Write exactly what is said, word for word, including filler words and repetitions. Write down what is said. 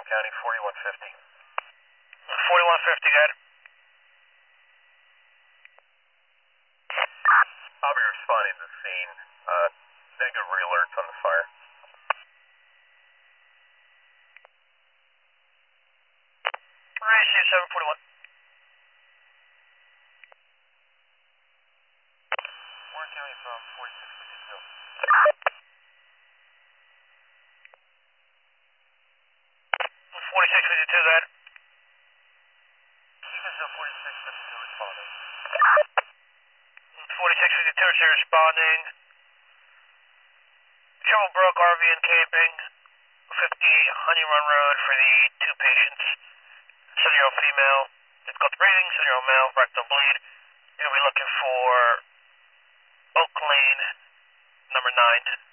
County, forty-one fifty. forty-one fifty, got it. I'll be responding to the scene. Uh, negative re-alerts on the fire. Receive seven forty-one. Warren County from forty-six fifty-two. forty-six fifty-two, got it. This is forty-six fifty-two responding. forty-six fifty-two is here responding. Shelbrook R V and camping, fifty-eight Honey Run Road for the two patients. seven-year-old female, difficult breathing, seven-year-old male, rectal bleed. You're going to be looking for Oak Lane, number nine.